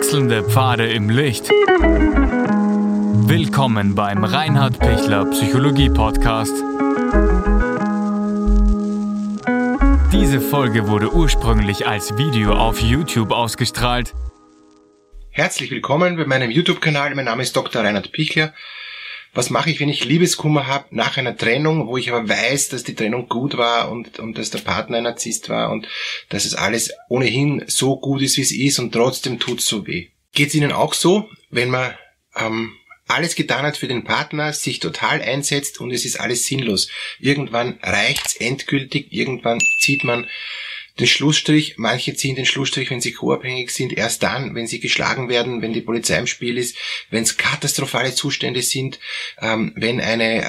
Wechselnde Pfade im Licht. Willkommen beim Reinhard Pichler Psychologie Podcast. Diese Folge wurde ursprünglich als Video auf YouTube ausgestrahlt. Herzlich willkommen bei meinem YouTube-Kanal. Mein Name ist Dr. Reinhard Pichler. Was mache ich, wenn ich Liebeskummer habe nach einer Trennung, wo ich aber weiß, dass die Trennung gut war und dass der Partner ein Narzisst war und dass es alles ohnehin so gut ist, wie es ist und trotzdem tut's so weh? Geht's Ihnen auch so, wenn man alles getan hat für den Partner, sich total einsetzt und es ist alles sinnlos? Irgendwann reicht's endgültig, irgendwann zieht man den Schlussstrich. Manche ziehen den Schlussstrich, wenn sie co-abhängig sind, erst dann, wenn sie geschlagen werden, wenn die Polizei im Spiel ist, wenn es katastrophale Zustände sind, wenn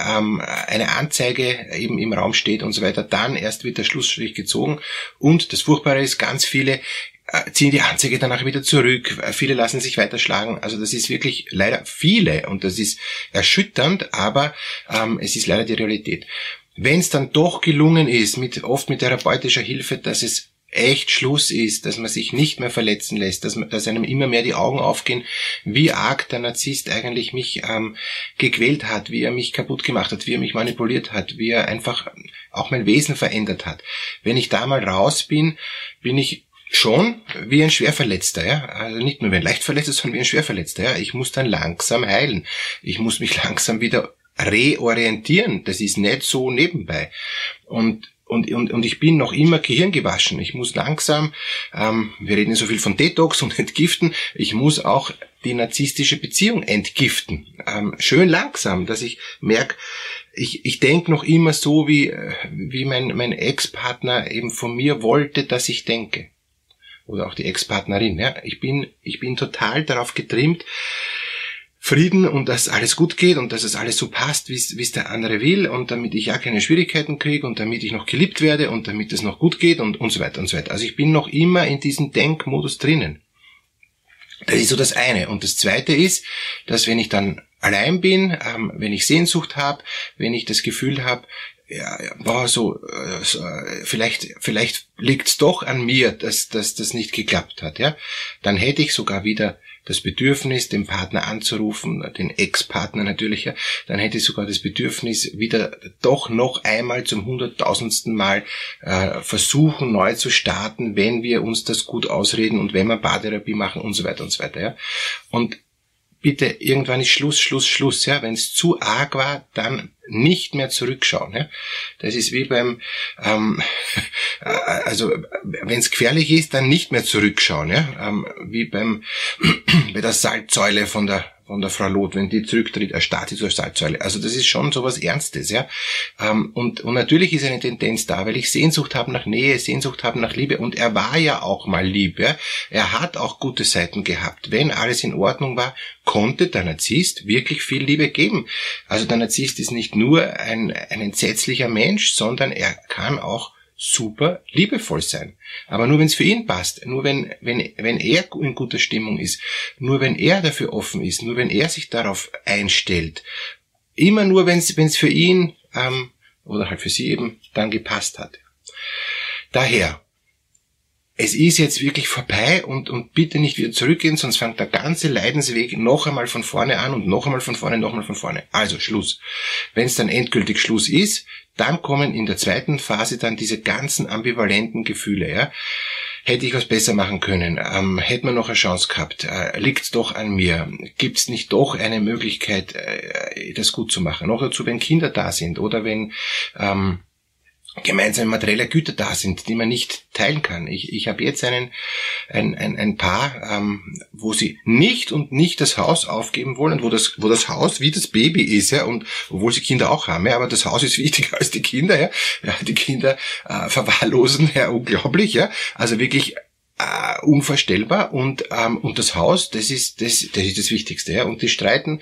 eine Anzeige eben im Raum steht und so weiter, dann erst wird der Schlussstrich gezogen. Und das Furchtbare ist, ganz viele ziehen die Anzeige danach wieder zurück, viele lassen sich weiterschlagen. Also das ist wirklich leider viele und das ist erschütternd, aber es ist leider die Realität. Wenn es dann doch gelungen ist, oft mit therapeutischer Hilfe, dass es echt Schluss ist, dass man sich nicht mehr verletzen lässt, dass einem immer mehr die Augen aufgehen, wie arg der Narzisst eigentlich mich gequält hat, wie er mich kaputt gemacht hat, wie er mich manipuliert hat, wie er einfach auch mein Wesen verändert hat. Wenn ich da mal raus bin, bin ich schon wie ein Schwerverletzter, ja. Also nicht nur wie ein Leichtverletzter, sondern wie ein Schwerverletzter, ja. Ich muss dann langsam heilen. Ich muss mich langsam wieder reorientieren. Das ist nicht so nebenbei. Und ich bin noch immer gehirngewaschen. Ich muss langsam, wir reden so viel von Detox und Entgiften, ich muss auch die narzisstische Beziehung entgiften. Schön langsam, dass ich merke, ich denke noch immer so, wie mein Ex-Partner eben von mir wollte, dass ich denke. Oder auch die Ex-Partnerin. Ja. Ich bin total darauf getrimmt, Frieden und dass alles gut geht und dass es alles so passt, wie es der andere will und damit ich ja keine Schwierigkeiten kriege und damit ich noch geliebt werde und damit es noch gut geht und so weiter und so weiter. Also ich bin noch immer in diesem Denkmodus drinnen. Das ist so das eine. Und das zweite ist, dass wenn ich dann allein bin, wenn ich Sehnsucht habe, wenn ich das Gefühl habe, vielleicht liegt's doch an mir, dass das nicht geklappt hat, ja, dann hätte ich sogar wieder das Bedürfnis, den Partner anzurufen, den Ex-Partner natürlich, ja, dann hätte ich sogar das Bedürfnis, wieder doch noch einmal zum 100.000. Mal versuchen, neu zu starten, wenn wir uns das gut ausreden und wenn wir Paartherapie machen und so weiter, ja. Und bitte, irgendwann ist Schluss, ja. Wenn es zu arg war, dann nicht mehr zurückschauen, ja. Das ist wie beim, also, wenn es gefährlich ist, dann nicht mehr zurückschauen, ja. Wie bei der Salzsäule von der Frau Loth, wenn die zurücktritt, erstarrt sie zur Salzsäule. Also das ist schon so was Ernstes, ja. Und natürlich ist eine Tendenz da, weil ich Sehnsucht habe nach Nähe, Sehnsucht habe nach Liebe. Und er war ja auch mal lieb, ja. Er hat auch gute Seiten gehabt. Wenn alles in Ordnung war, konnte der Narzisst wirklich viel Liebe geben. Also der Narzisst ist nicht nur ein entsetzlicher Mensch, sondern er kann auch super liebevoll sein. Aber nur wenn es für ihn passt, nur wenn er in guter Stimmung ist, nur wenn er dafür offen ist, nur wenn er sich darauf einstellt, immer nur wenn es für ihn oder halt für sie eben dann gepasst hat. Daher, es ist jetzt wirklich vorbei und bitte nicht wieder zurückgehen, sonst fängt der ganze Leidensweg noch einmal von vorne an und noch einmal von vorne. Also Schluss. Wenn es dann endgültig Schluss ist, dann kommen in der zweiten Phase dann diese ganzen ambivalenten Gefühle. Ja. Hätte ich was besser machen können? Hätte man noch eine Chance gehabt? Liegt's doch an mir? Gibt's nicht doch eine Möglichkeit, das gut zu machen? Noch dazu, wenn Kinder da sind oder wenn gemeinsame materielle Güter da sind, die man nicht teilen kann. Ich habe jetzt ein Paar, wo sie nicht das Haus aufgeben wollen, wo das Haus wie das Baby ist, ja, und obwohl sie Kinder auch haben, ja, aber das Haus ist wichtiger als die Kinder, ja, die Kinder verwahrlosen, ja, unglaublich, ja, also wirklich unvorstellbar und das Haus, das ist das Wichtigste, ja, und die streiten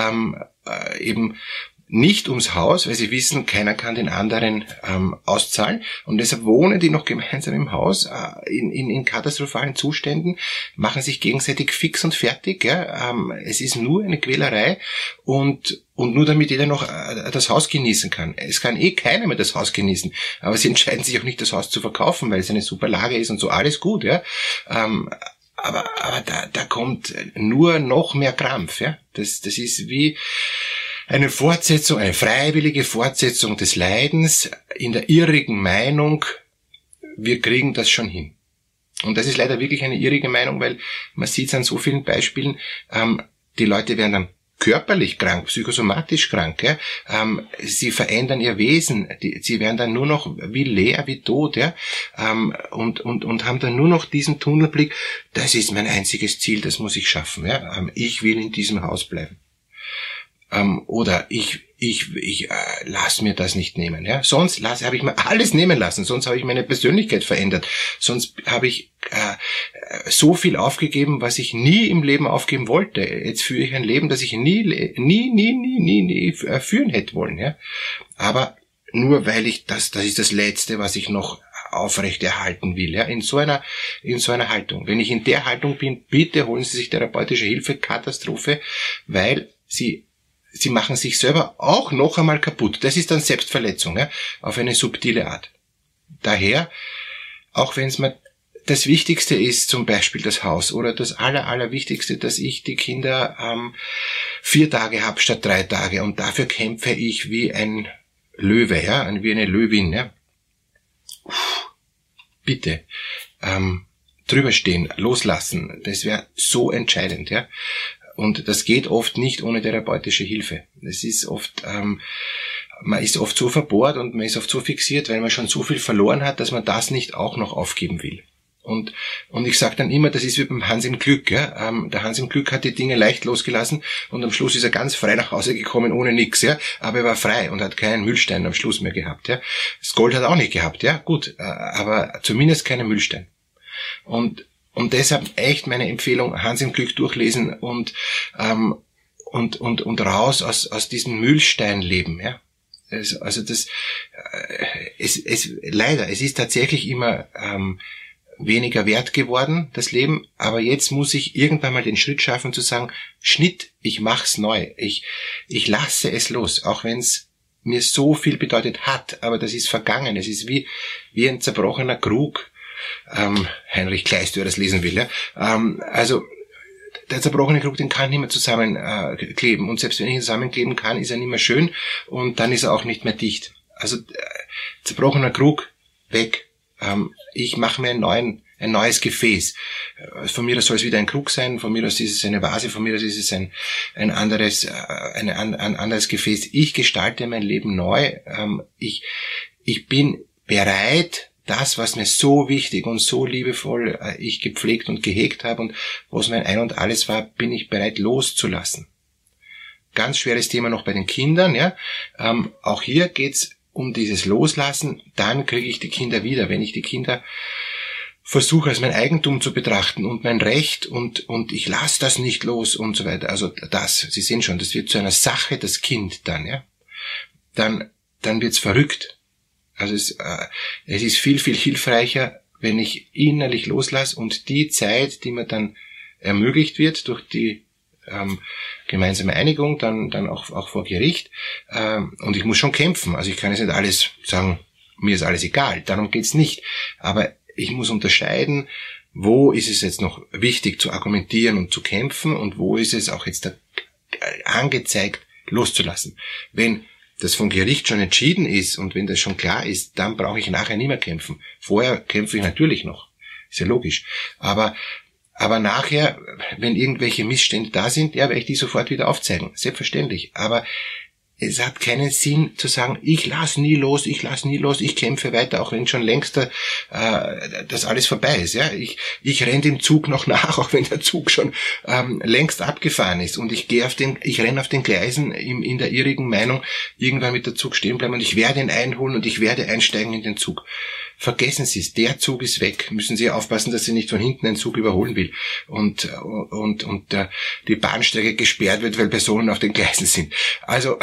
eben nicht ums Haus, weil sie wissen, keiner kann den anderen auszahlen und deshalb wohnen die noch gemeinsam im Haus in katastrophalen Zuständen, machen sich gegenseitig fix und fertig. Ja? Es ist nur eine Quälerei und nur damit jeder noch das Haus genießen kann. Es kann keiner mehr das Haus genießen, aber sie entscheiden sich auch nicht, das Haus zu verkaufen, weil es eine super Lage ist und so, alles gut. Ja? aber da kommt nur noch mehr Krampf, ja. Das ist wie eine Fortsetzung, eine freiwillige Fortsetzung des Leidens in der irrigen Meinung, wir kriegen das schon hin. Und das ist leider wirklich eine irrige Meinung, weil man sieht es an so vielen Beispielen, die Leute werden dann körperlich krank, psychosomatisch krank, ja? Sie verändern ihr Wesen, sie werden dann nur noch wie leer, wie tot, ja? Und haben dann nur noch diesen Tunnelblick, das ist mein einziges Ziel, das muss ich schaffen, ja? Ich will in diesem Haus bleiben. Oder ich lass mir das nicht nehmen, ja. Sonst habe ich mir alles nehmen lassen, sonst habe ich meine Persönlichkeit verändert, sonst habe ich so viel aufgegeben, was ich nie im Leben aufgeben wollte. Jetzt führe ich ein Leben, das ich nie führen hätte wollen, ja. Aber nur weil das ist das Letzte, was ich noch aufrechterhalten will, ja, in so einer Haltung. Wenn ich in der Haltung bin, bitte holen Sie sich therapeutische Hilfe, Katastrophe, weil Sie machen sich selber auch noch einmal kaputt. Das ist dann Selbstverletzung, ja, auf eine subtile Art. Daher, auch wenn es mir das Wichtigste ist, zum Beispiel das Haus, oder das Allerwichtigste, dass ich die Kinder 4 Tage habe statt 3 Tage, und dafür kämpfe ich wie ein Löwe, ja, wie eine Löwin, ja. Bitte, drüber stehen, loslassen, das wäre so entscheidend, ja. Und das geht oft nicht ohne therapeutische Hilfe. Es ist oft, man ist oft so verbohrt und man ist oft so fixiert, weil man schon so viel verloren hat, dass man das nicht auch noch aufgeben will. Und ich sage dann immer, das ist wie beim Hans im Glück. Ja? Der Hans im Glück hat die Dinge leicht losgelassen und am Schluss ist er ganz frei nach Hause gekommen ohne nix. Ja? Aber er war frei und hat keinen Mühlstein am Schluss mehr gehabt. Ja? Das Gold hat er auch nicht gehabt. Ja, gut, aber zumindest keinen Mühlstein. Und deshalb echt meine Empfehlung, Hans im Glück durchlesen und raus aus diesem Mühlsteinleben, ja. Leider, es ist tatsächlich immer weniger wert geworden, das Leben, aber jetzt muss ich irgendwann mal den Schritt schaffen zu sagen, Schnitt, ich mach's neu. Ich lasse es los, auch wenn's mir so viel bedeutet hat, aber das ist vergangen. Es ist wie ein zerbrochener Krug. Heinrich Kleist, wer das lesen will, ja. Also der zerbrochene Krug, den kann nicht mehr zusammenkleben, und selbst wenn ich ihn zusammenkleben kann, ist er nicht mehr schön und dann ist er auch nicht mehr dicht. Also zerbrochener Krug, weg. Ich mache mir ein neues Gefäß. Von mir aus soll es wieder ein Krug sein, von mir aus ist es eine Vase, von mir aus ist es ein anderes Gefäß. Ich gestalte mein Leben neu. Ich bin bereit, das, was mir so wichtig und so liebevoll ich gepflegt und gehegt habe und was mein Ein und Alles war, bin ich bereit loszulassen. Ganz schweres Thema noch bei den Kindern, ja. Auch hier geht's um dieses Loslassen, dann kriege ich die Kinder wieder. Wenn ich die Kinder versuche als mein Eigentum zu betrachten und mein Recht und ich lasse das nicht los und so weiter. Also Sie sehen schon, das wird zu einer Sache, das Kind dann, ja. Dann wird's verrückt. Also es ist viel, viel hilfreicher, wenn ich innerlich loslasse und die Zeit, die mir dann ermöglicht wird durch die gemeinsame Einigung, dann auch vor Gericht. Und ich muss schon kämpfen. Also ich kann jetzt nicht alles sagen, mir ist alles egal. Darum geht's nicht. Aber ich muss unterscheiden, wo ist es jetzt noch wichtig zu argumentieren und zu kämpfen und wo ist es auch jetzt angezeigt, loszulassen. Wenn das vom Gericht schon entschieden ist und wenn das schon klar ist, dann brauche ich nachher nicht mehr kämpfen. Vorher kämpfe ich natürlich noch. Ist ja logisch. Aber nachher, wenn irgendwelche Missstände da sind, ja, werde ich die sofort wieder aufzeigen. Selbstverständlich. Aber es hat keinen Sinn zu sagen, ich lass nie los, ich kämpfe weiter, auch wenn schon längst das alles vorbei ist. Ja, ich renne dem Zug noch nach, auch wenn der Zug schon längst abgefahren ist. Und ich renne auf den Gleisen in der irrigen Meinung, irgendwann wird der Zug stehen bleiben und ich werde ihn einholen und ich werde einsteigen in den Zug. Vergessen Sie es, der Zug ist weg. Müssen Sie aufpassen, dass Sie nicht von hinten einen Zug überholen will und die Bahnsteige gesperrt wird, weil Personen auf den Gleisen sind. Also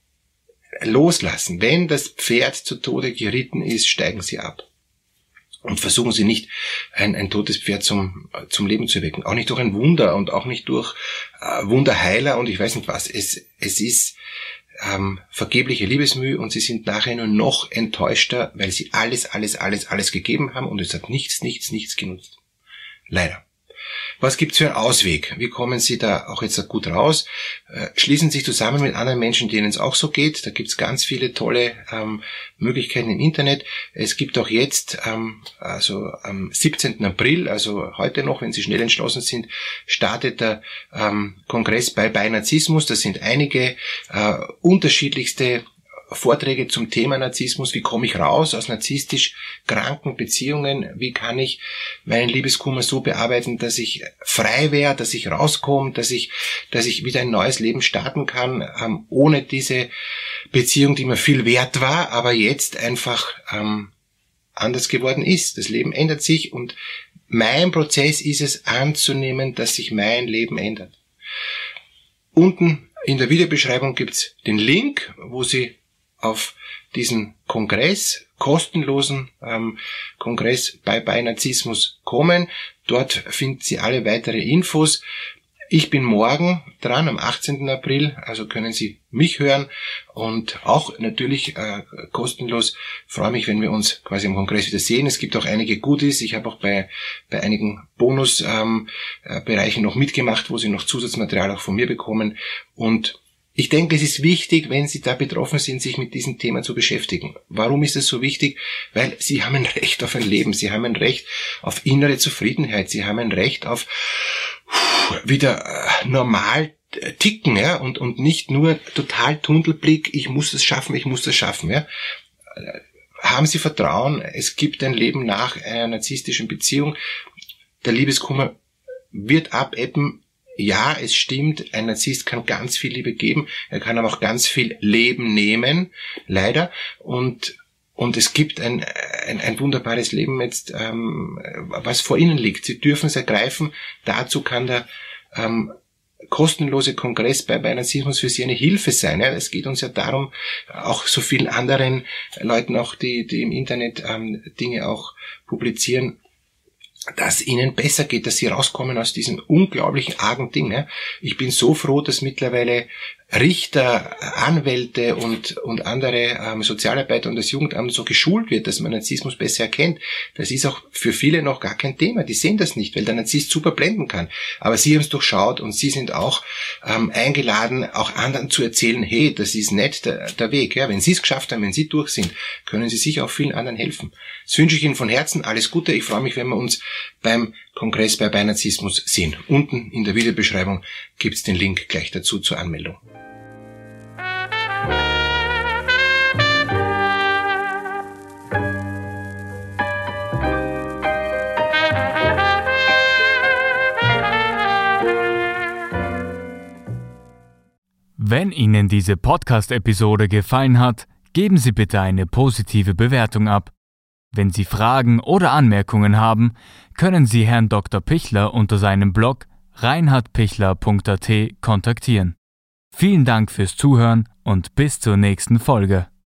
loslassen. Wenn das Pferd zu Tode geritten ist, steigen Sie ab. Und versuchen Sie nicht, ein totes Pferd zum Leben zu erwecken. Auch nicht durch ein Wunder und auch nicht durch Wunderheiler und ich weiß nicht was. Es ist vergebliche Liebesmühe und Sie sind nachher nur noch enttäuschter, weil Sie alles gegeben haben und es hat nichts genutzt. Leider. Was gibt's für einen Ausweg? Wie kommen Sie da auch jetzt gut raus? Schließen sich zusammen mit anderen Menschen, denen es auch so geht. Da gibt's ganz viele tolle Möglichkeiten im Internet. Es gibt auch jetzt, also am 17. April, also heute noch, wenn Sie schnell entschlossen sind, startet der Kongress bei Narzissmus. Das sind einige unterschiedlichste Vorträge zum Thema Narzissmus. Wie komme ich raus aus narzisstisch kranken Beziehungen? Wie kann ich meinen Liebeskummer so bearbeiten, dass ich frei wäre, dass ich rauskomme, dass ich wieder ein neues Leben starten kann, ohne diese Beziehung, die mir viel wert war, aber jetzt einfach anders geworden ist. Das Leben ändert sich und mein Prozess ist es anzunehmen, dass sich mein Leben ändert. Unten in der Videobeschreibung gibt's den Link, wo Sie auf diesen Kongress, kostenlosen Kongress bei Narzissmus kommen. Dort finden Sie alle weitere Infos. Ich bin morgen dran, am 18. April, also können Sie mich hören und auch natürlich kostenlos. Freue mich, wenn wir uns quasi am Kongress wieder sehen. Es gibt auch einige Goodies. Ich habe auch bei einigen Bonusbereichen noch mitgemacht, wo Sie noch Zusatzmaterial auch von mir bekommen. Und ich denke, es ist wichtig, wenn Sie da betroffen sind, sich mit diesem Thema zu beschäftigen. Warum ist es so wichtig? Weil Sie haben ein Recht auf ein Leben. Sie haben ein Recht auf innere Zufriedenheit. Sie haben ein Recht auf wieder normal ticken, ja, und nicht nur total Tunnelblick, ich muss das schaffen, ja. Haben Sie Vertrauen, es gibt ein Leben nach einer narzisstischen Beziehung. Der Liebeskummer wird abebben. Ja, es stimmt, ein Narzisst kann ganz viel Liebe geben, er kann aber auch ganz viel Leben nehmen, leider, und es gibt ein wunderbares Leben jetzt, was vor Ihnen liegt. Sie dürfen es ergreifen. Dazu kann der kostenlose Kongress bei Narzissmus für Sie eine Hilfe sein. Ja, es geht uns ja darum, auch so vielen anderen Leuten, auch die im Internet Dinge auch publizieren, dass ihnen besser geht, dass sie rauskommen aus diesem unglaublichen argen Ding. Ja. Ich bin so froh, dass mittlerweile Richter, Anwälte und andere Sozialarbeiter und das Jugendamt so geschult wird, dass man Narzissmus besser erkennt. Das ist auch für viele noch gar kein Thema. Die sehen das nicht, weil der Narzisst super blenden kann. Aber Sie haben es durchschaut und Sie sind auch eingeladen, auch anderen zu erzählen, hey, das ist nicht der Weg. Ja. Wenn Sie es geschafft haben, wenn Sie durch sind, können Sie sicher auch vielen anderen helfen. Das wünsche ich Ihnen von Herzen. Alles Gute. Ich freue mich, wenn wir uns beim Kongress bei Narzissmus sehen. Unten in der Videobeschreibung gibt's den Link gleich dazu zur Anmeldung. Wenn Ihnen diese Podcast-Episode gefallen hat, geben Sie bitte eine positive Bewertung ab. Wenn Sie Fragen oder Anmerkungen haben, können Sie Herrn Dr. Pichler unter seinem Blog reinhardpichler.at kontaktieren. Vielen Dank fürs Zuhören und bis zur nächsten Folge.